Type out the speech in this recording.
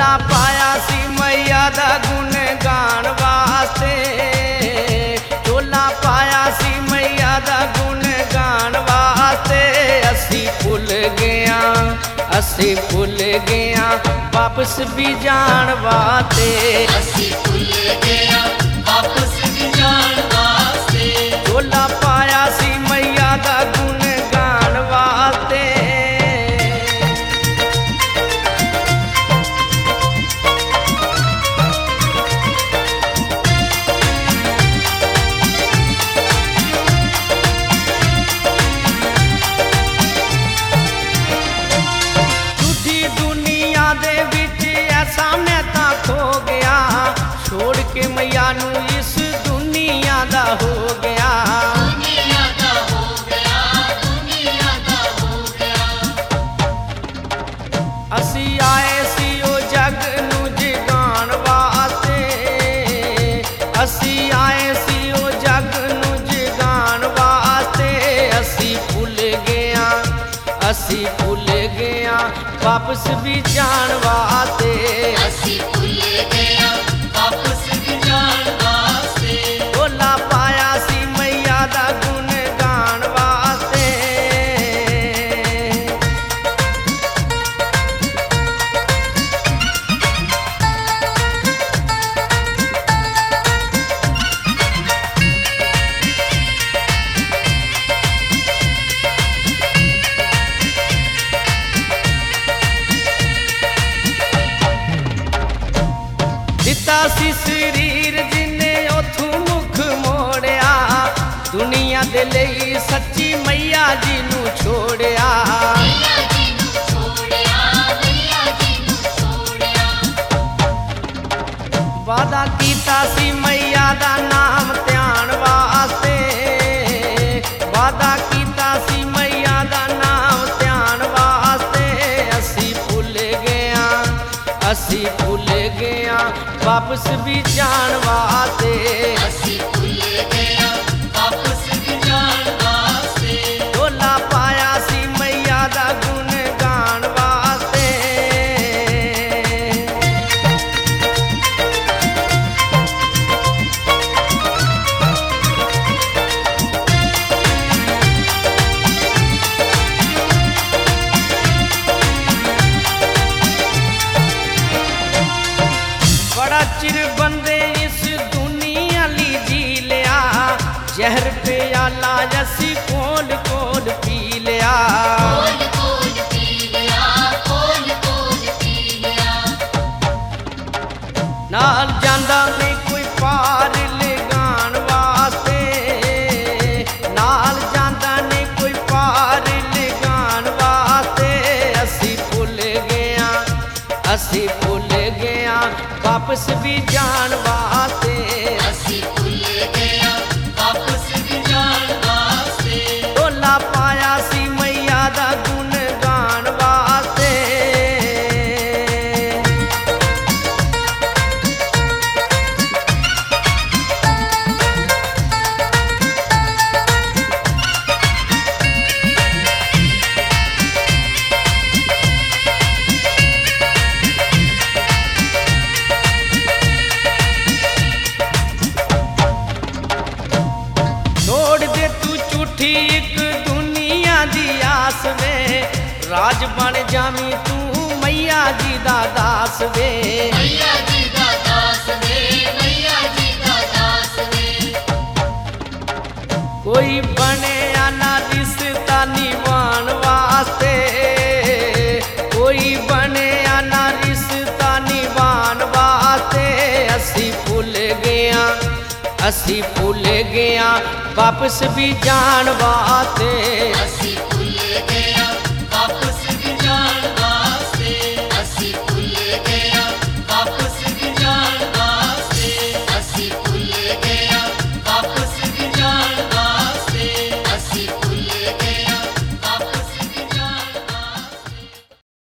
झोला पाया सी मैया दा गुण गान वास्ते, झोला पाया सी मैया दा गुण गान वास्ते। असी भुल गया वापस भी जान वास्ते, असी भुल गया वापस भी जान वास्ते। झोला पाया सी मैया दा गुण गान वास्ते। छोड़ के मैया नू इस दुनिया दा हो गया, दुनिया दा हो गया, दुनिया दा हो गया। असी आए सी ओ जग नू जगान वास्ते, असी आए सी ओ जग नू जगान वास्ते। असी भुल गया वापस भी जान वास्ते, असी भुल गया वापस भी जान वास्ते। झोला पाया सी मैया दा गुण गान वास्ते। दिता सी शरीर जिन्ने ओथू मुख मोड़िया, दुनिया दे लई सच्ची मैया जी नू छोड़िया। मैया जी नू छोड़िया, मैया जी नू छोड़िया। वादा कीता सी मैया दा नाम ध्यान वास्ते, वादा कीता सी मैया दा नाम ध्यान वास्ते। असी भुल गया वापस भी जान वास्ते, असी भुल गया वापस भी जान वास्ते। झोला पाया सी मैया दा गुण गान वास्ते। बड़ा चिर बंदे इस दुनिया ली जी लिया, जहर पे आला जसी कोल कोल पी लिया। कोल कोल पी लिया, कोल कोल पी लिया। नाल जांदा ने कोई पार लगान वास्ते, नाल जांदा ने कोई पार लगान वास्ते। असी भुल गया वापस भी जान वास्ते, असी भुल गया वापस भी जान वास्ते। झोला पाया सी मैया दा गुण गान वास्ते। एक दुनिया दी आस वे, राज बन जामी तू मैया जी दा दास वे। मैया जी दा दास वे, मैया जी दा दास वे। कोई बने आना रिश्ता निभान वास्ते, कोई बने आना रिश्ता निभान वास्ते। असी भुल गया वापस भी जान वास्ते, असी